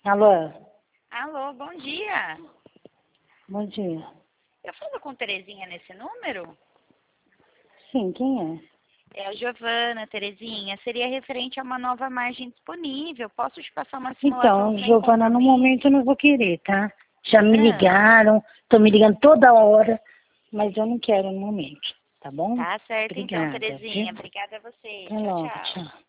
Alô? Alô, bom dia. Bom dia. Eu falo com Terezinha nesse número? Sim, quem é? É a Giovana, Terezinha. Seria referente a uma nova margem disponível. Posso te passar uma simulação Então, sem Giovana, no compromisso? momento eu não vou querer, tá? Já me Ah, ligaram, estão me ligando toda hora, mas eu não quero no momento, tá bom? tá certo então, Obrigada, Terezinha. viu? Obrigada a você. Até Tchau, logo, tchau. tchau.